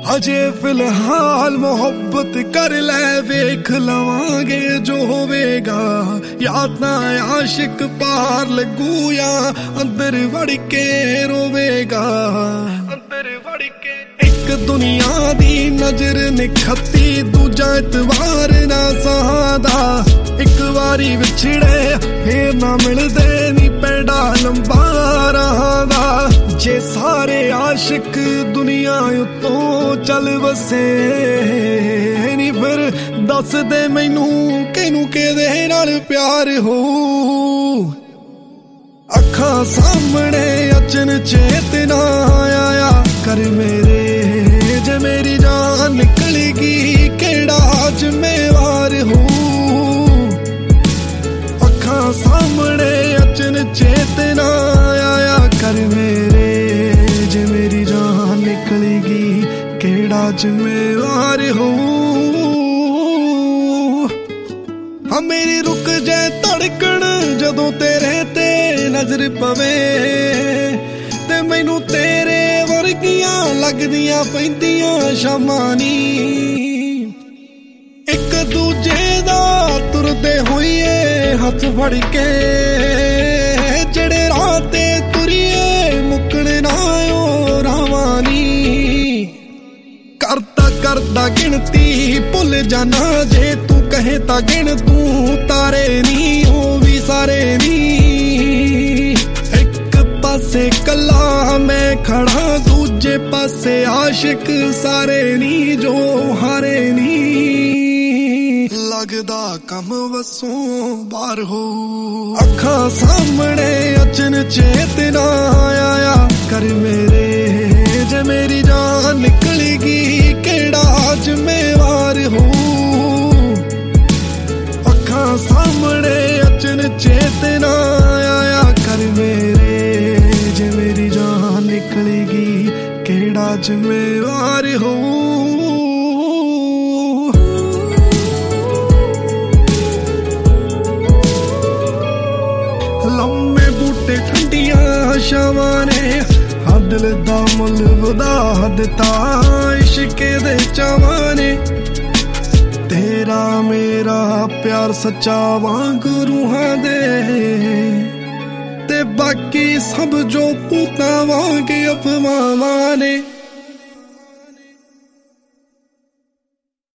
हजे फिलहाल मोहब्बत कर ले, वेख लवांगे जो होवेगा। या तां आशिक पार लगू या अंदर वड़ के रोवेगा। अंदर वड़ के एक दुनिया दी नजर निखती, दूजा इतवार ना सहादा। एक वारी विछड़े फिर ना मिलदे, नी पैड़ा लंबा रहादा। जे सारे आशिक दुनिया उत्तों चल वसे, नी फिर दस दे मैनू किनू किहदे नाल प्यार हो। अखां सामने अचन चेतना आया कर मेरे, जे मेरी जान निकलेगी केड़ा जिम्मेवार हो। अखां सामने अचन चेतना आया कर मेरे, जे मेरी जान निकलेगी केड़ा जिम्मेवार हो। हाँ मेरी रुक जाए धड़कन जदों तेरे ते नजर पवे, ते मैनू तेरे वर्गियां लगदियां पैंदियां शामां नी। एक दूजे दा तुरदे होइए हथ फड़ के, जेड़े राह ते तुरिए मुकण ना ओ रावानी। करता करता गिनती भुल जाना, जे तू कहे ता गिन तू तारे नी हो भी सारे नी। एक पासे कला मैं खड़ा, दूजे पासे आशिक सारे नी जो हारे नी। लगदा कम वसों बार हो, अखां सामने अचन चेतना आया कर मेरे, जे मेरी जान निकलेगी केड़ा जिम्मेवार हो। अखां सामने अचन चेतना आया कर मेरे, जे मेरी जान निकलेगी केड़ा जिम्मेवार हो। लम्मे बूटे ठंडियां छावां ने, दिल दा मुल वधा दिता इश्के दे चावां ने। तेरा मेरा प्यार सच्चा वांग रूहां दे, ते बाकी सब जो पूतां वांग अफवाहां ने।